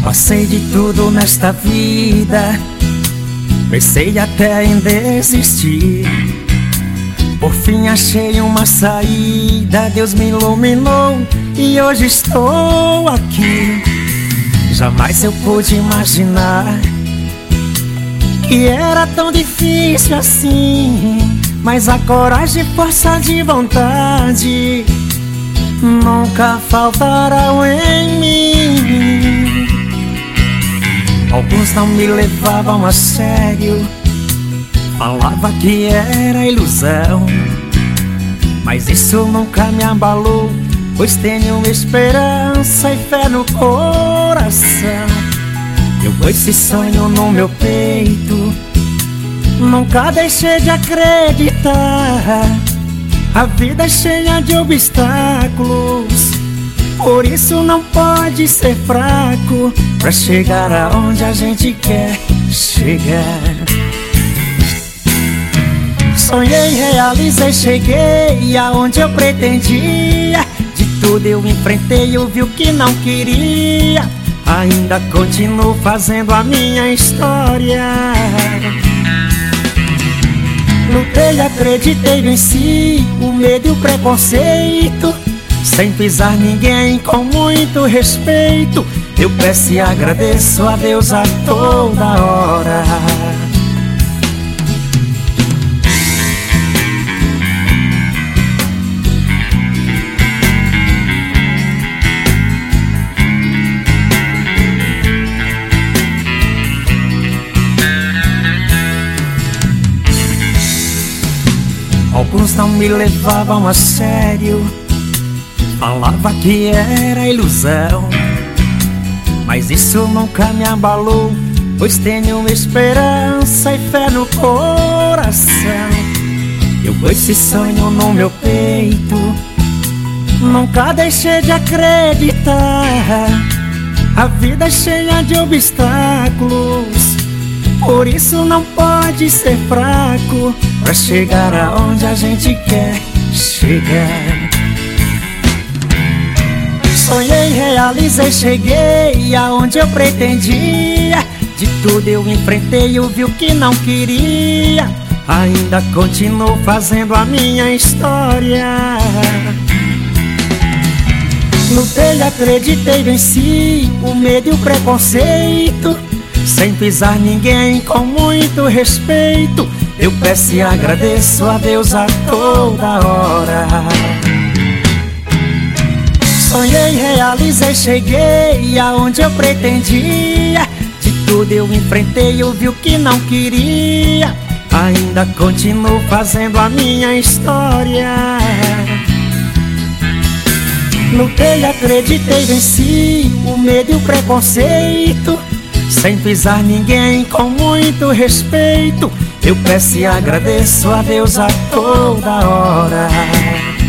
Passei de tudo nesta vida, pensei até em desistir. Por fim achei uma saída, Deus me iluminou e hoje estou aqui. Jamais eu pude imaginar que era tão difícil assim, mas a coragem e força de vontade nunca faltarão em mim. Alguns não me levavam a sério, falava que era ilusão, mas isso nunca me abalou, pois tenho esperança e fé no coração. Eu com esse sonho no meu peito, nunca deixei de acreditar. A vida é cheia de obstáculos, por isso não pode ser fraco pra chegar aonde a gente quer chegar. Sonhei, realizei, cheguei aonde eu pretendia. De tudo eu enfrentei, eu vi o que não queria. Ainda continuo fazendo a minha história. Lutei, acreditei, venci o medo e o preconceito, sem pisar ninguém, com muito respeito. Eu peço e agradeço a Deus a toda hora. Alguns não me levavam a sério, falava que era ilusão, mas isso nunca me abalou, pois tenho esperança e fé no coração. Eu com esse sonho no meu peito, nunca deixei de acreditar. A vida é cheia de obstáculos, por isso não pode ser fraco pra chegar aonde a gente quer chegar. Sonhei, realizei, cheguei aonde eu pretendia. De tudo eu enfrentei, eu vi o que não queria. Ainda continuo fazendo a minha história. Lutei, acreditei, venci o medo e o preconceito, sem pisar ninguém, com muito respeito. Eu peço e agradeço a Deus a toda hora. Sonhei, realizei, cheguei aonde eu pretendia. De tudo eu enfrentei, eu vi o que não queria. Ainda continuo fazendo a minha história. Lutei, acreditei, venci o medo e o preconceito, sem pisar ninguém, com muito respeito. Eu peço e agradeço a Deus a toda hora.